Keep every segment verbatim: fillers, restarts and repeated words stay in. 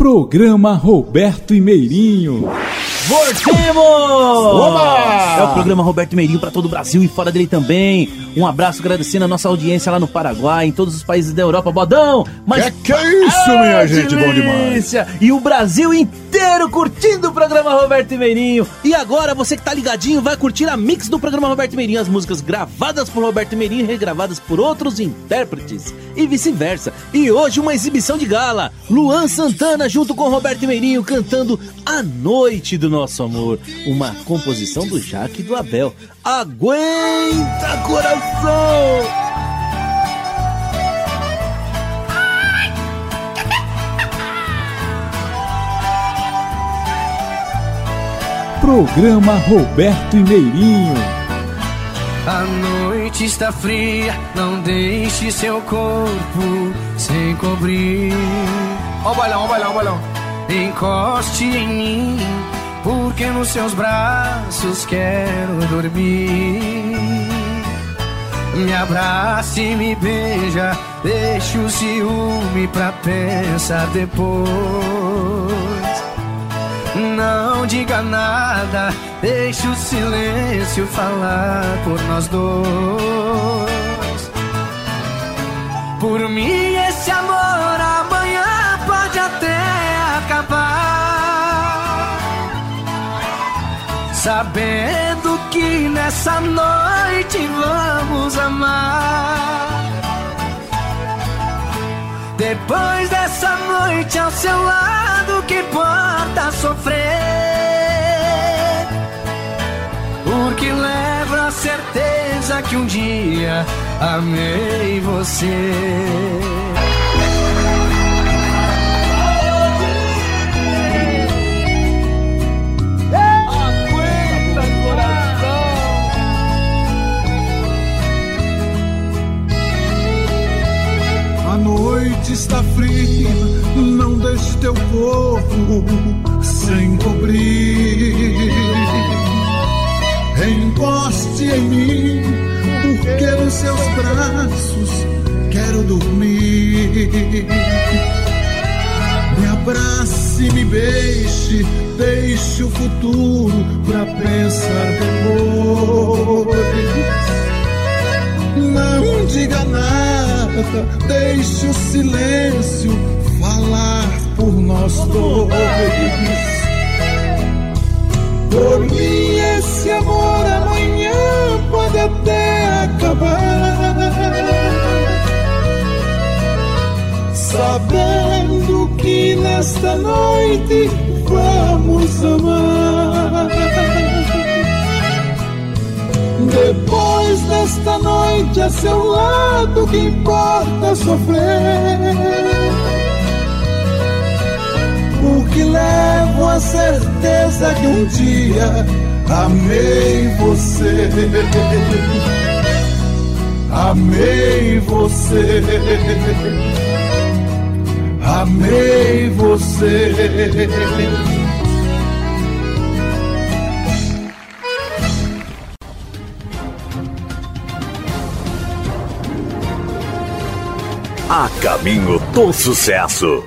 Programa Roberto e Meirinho. Voltemos! Oba! É o programa Roberto Meirinho para todo o Brasil e fora dele também. Um abraço agradecendo a nossa audiência lá no Paraguai, em todos os países da Europa. Bodão! Mas que, que é isso, ah, minha gente? Delícia. Bom demais! E o Brasil inteiro curtindo o programa Roberto e Meirinho. E agora, você que tá ligadinho, vai curtir a mix do programa Roberto e Meirinho. As músicas gravadas por Roberto e Meirinho e regravadas por outros intérpretes. E vice-versa. E hoje uma exibição de gala. Luan Santana junto com Roberto e Meirinho cantando A Noite do Nosso Amor. Uma composição do Jaque e do Abel. Aguenta, coração! Programa Roberto e Meirinho. A noite está fria, não deixe seu corpo se cobrir. Ó o bailão, ó o bailão, ó o bailão. Encoste em mim, porque nos seus braços quero dormir. Me abrace e me beija, deixe o ciúme pra pensar depois. Não diga nada, deixe o silêncio falar por nós dois. Por mim esse amor amanhã pode até acabar, sabendo que nessa noite vamos amar. Depois dessa noite ao seu lado, que importa sofrer, porque levo a certeza que um dia amei você. A noite está fria, não deixe teu corpo sem cobrir. Encoste em mim, porque nos seus braços quero dormir. Me abrace e me beije, deixe o futuro pra pensar depois. Não diga nada, deixe o silêncio falar por nós dois. Por mim esse amor amanhã pode até acabar, sabendo que nesta noite vamos amar. Depois desta noite a seu lado, que importa sofrer, porque levo a certeza que um dia amei você. Amei você. Amei você. A caminho do sucesso.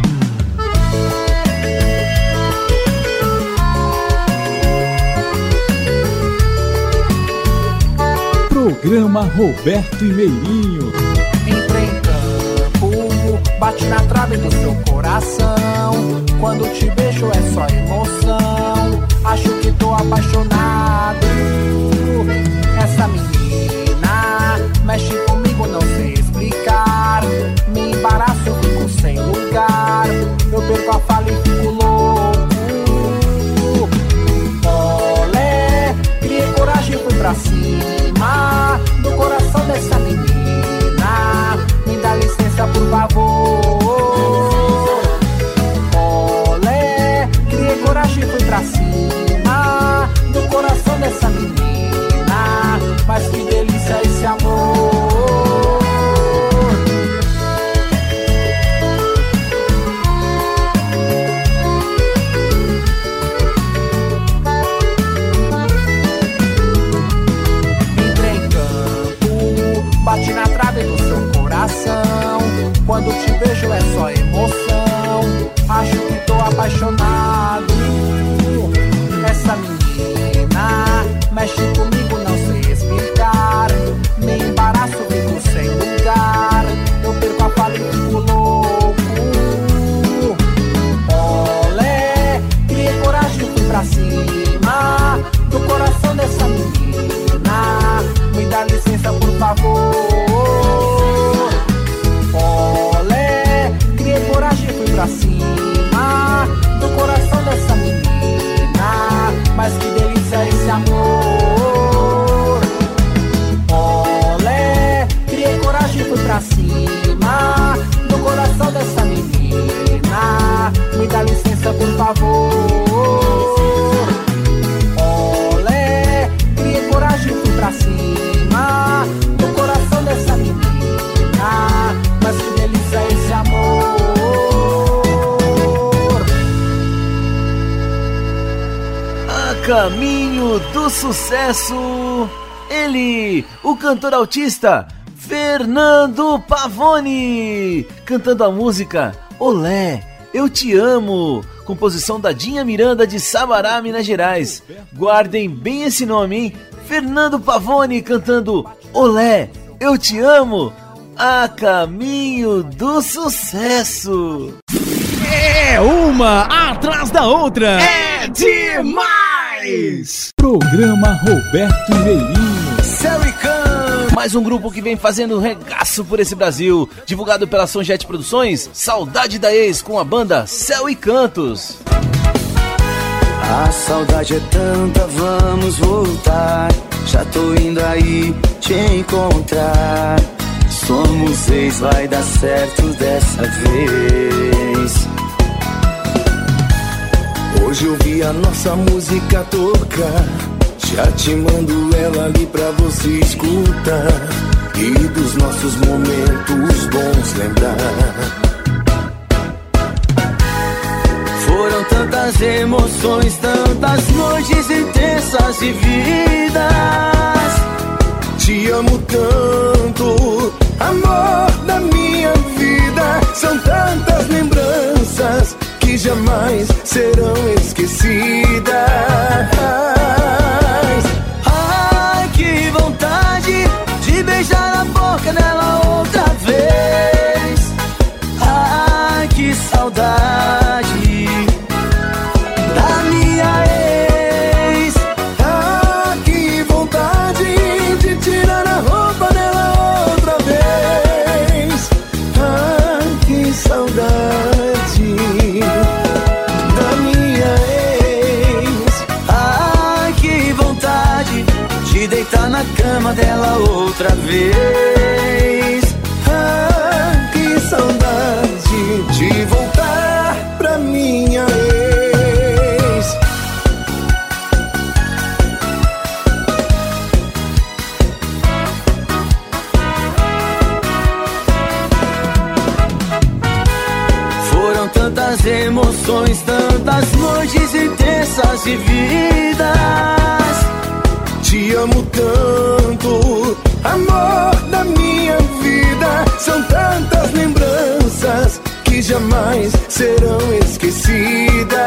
Programa Roberto e Meirinho. Entrei em campo, bate na trave do seu coração. Quando te beijo é só emoção. Acho que tô apaixonado. Essa menina mexe comigo, não sei explicar. Me embaraço, eu fico sem lugar. Eu perco a fala e fico louco. Olé, criei coragem e fui pra cima do coração dessa menina. Me dá licença, por favor. Olé, criei coragem e fui pra cima do coração dessa menina. Mas que delícia esse amor. apaixonado. Essa menina mexe comigo, não sei explicar. Me embaraço, fico sem lugar. Eu perco a fala e fico louco. Olé, criei coragem, fui pra cima do coração dessa menina. Me dá licença, por favor. Olé, criei coragem, fui pra cima do coração dessa menina. Mas que delícia esse amor. Olé, criei coragem, fui pra cima do coração dessa menina. Me dá licença, por favor. Olé, criei coragem, fui pra cima do coração dessa menina. Mas que delícia esse amor. A caminho do sucesso, ele, o cantor autista Fernando Pavone, cantando a música Olé, Eu Te Amo, composição da Dinha Miranda de Sabará, Minas Gerais. Guardem bem esse nome, hein? Fernando Pavone cantando Olé, Eu Te Amo, a caminho do sucesso. É uma atrás da outra. É demais! Programa Roberto Meirinho. Céu e Cantos. Mais um grupo que vem fazendo regaço por esse Brasil. Divulgado pela Sonjet Produções, Saudade da Ex com a banda Céu e Cantos. A saudade é tanta, vamos voltar. Já tô indo aí te encontrar. Somos ex, vai dar certo dessa vez. Hoje eu vi a nossa música tocar. Já te mando ela ali pra você escutar. E dos nossos momentos bons lembrar. Foram tantas emoções, tantas noites intensas vividas. Te amo tanto, amor da minha vida. São tantas lembranças que jamais serão esquecidas. Ai, que vontade de beijar a boca dela outra vez. Ai, que saudade da minha ex. Ah, que vontade de tirar a roupa dela outra vez. Ah, que saudade da minha ex. Ai, que vontade de deitar na cama dela outra vez. Ah, que saudade de voltar pra minha ex. Foram tantas emoções, tantas noites intensas vividas. Te amo tanto, amor da minha vida. São tantas lembranças que jamais serão esquecidas.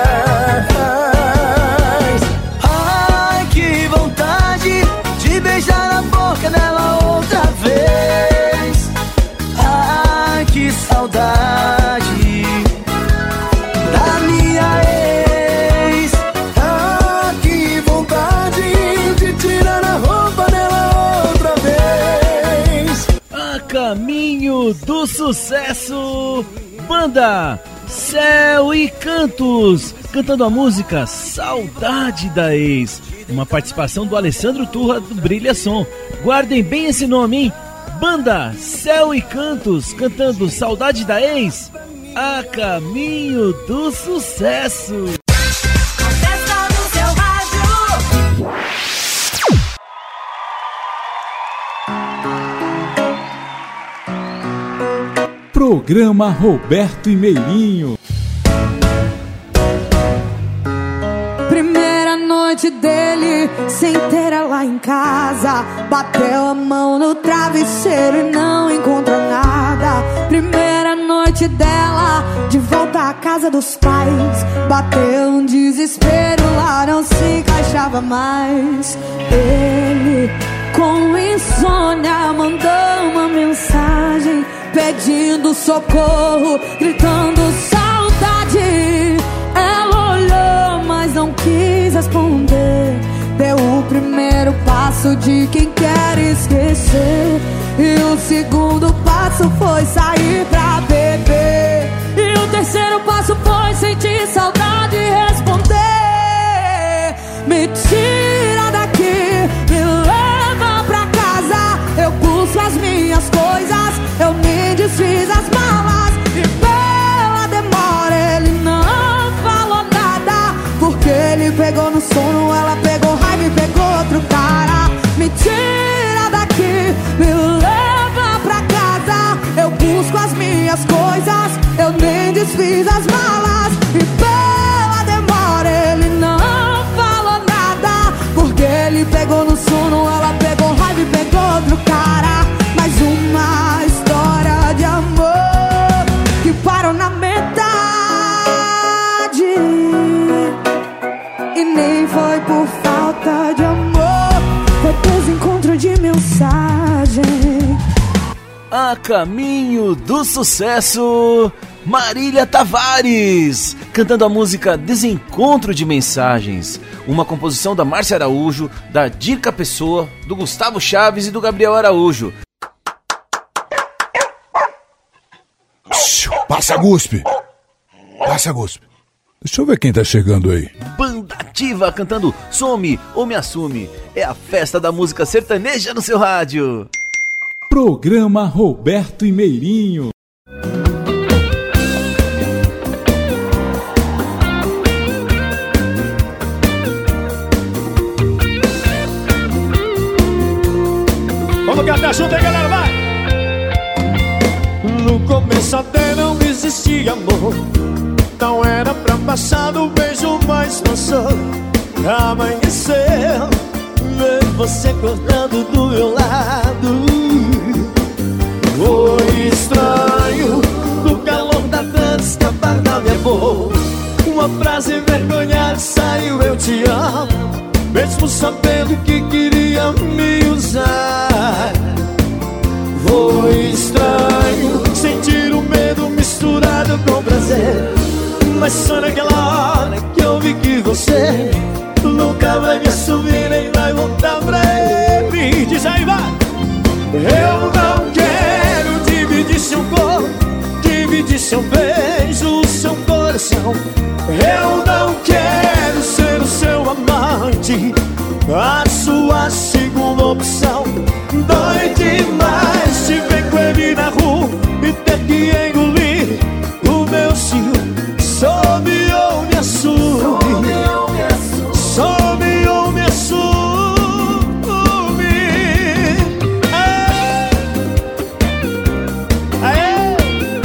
Ai, que vontade de beijar a boca dela outra vez. Ai, que saudade da minha ex. Ah, que vontade de tirar a roupa dela outra vez. A caminho do sucesso, banda Céu e Cantos, cantando a música Saudade da Ex. Uma participação do Alessandro Turra do Brilha Som. Guardem bem esse nome, hein? Banda Céu e Cantos, cantando Saudade da Ex, a caminho do sucesso. Programa Roberto e Meirinho. Primeira noite dele, sem ter ela em casa. Bateu a mão no travesseiro e não encontrou nada. Primeira noite noite dela, de volta à casa dos pais. Bateu um desespero lá, não se encaixava mais. Ele, com insônia, mandou uma mensagem pedindo socorro, gritando saudade. Ela olhou, mas não quis responder. Deu o primeiro passo de quem quer esquecer, e o segundo passo foi sair pra beber, e o terceiro passo foi sentir saudade e responder: me tira daqui, me leva pra casa. Eu busco as minhas coisas, eu me desfiz as malas, e pela demora ele não falou nada, porque ele pegou no sono, ela pegou raiva e pegou outro cara. Me tira daqui, me leva pra casa. Eu busco as minhas coisas, eu nem desfiz as malas, e pela demora ele não falou nada, porque ele pegou no sono, ela pegou raiva e pegou outro cara. Mais uma história de amor que parou na metade, e nem foi por falta de amor, foi desencontro de mensagem. A caminho do sucesso, Marília Tavares, cantando a música Desencontro de Mensagens, uma composição da Márcia Araújo, da Dirca Pessoa, do Gustavo Chaves e do Gabriel Araújo. Passa, Guspe! Passa, Guspe! Deixa eu ver quem tá chegando aí. Banda Ativa cantando Some ou Me Assume. É a festa da música sertaneja no seu rádio. Programa Roberto e Meirinho. Vamos cantar junto aí, galera, vai! No começo até não existia amor, não era pra passar do beijo, mas passou. Amanheceu, ver você acordando do meu lado. Foi estranho, no calor da dança escapar da minha boca uma frase envergonhada saiu: eu te amo, mesmo sabendo que queria me usar. Foi estranho sentir o medo misturado com prazer, mas só naquela hora que eu vi que você nunca vai me assumir nem vai voltar pra ele. Diz aí, vai! Eu não quero dividir seu corpo, dividir seu beijo, seu coração. Eu não quero ser o seu amante, a sua segunda opção. Dói demais te ver com ele na rua e ter que engolir o meu ciúme. Some ou me assume, some ou me assume. Aê, aê.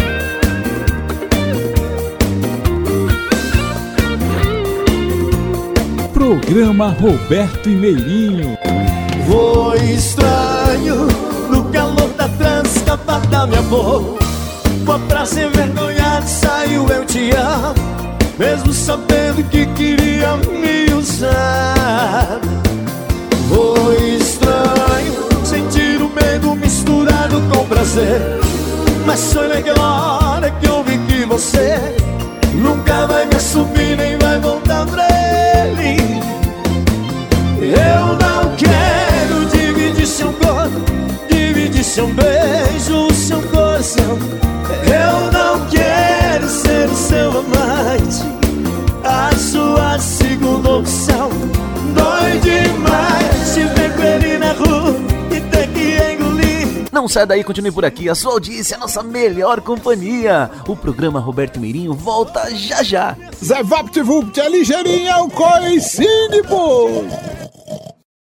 Programa Roberto e Meirinho. Foi estranho, no calor da trança escapar da minha boca uma frase envergonhada saiu: eu te amo, mesmo sabendo que queria me usar. Foi estranho sentir o medo misturado com prazer, mas foi naquela hora que eu vi que você nunca vai me assumir nem vai voltar pra ele. Eu não quero dividir seu corpo, dividir seu beijo, seu coração. Eu não quero ser o seu amante, a sua segunda opção. Dói demais te ver com ele na rua e ter que engolir. Não sai daí, continue por aqui. A sua audiência é a nossa melhor companhia. O programa Roberto Meirinho volta já já. Zé VaptVupt é ligeirinho, é o coicinho, pô!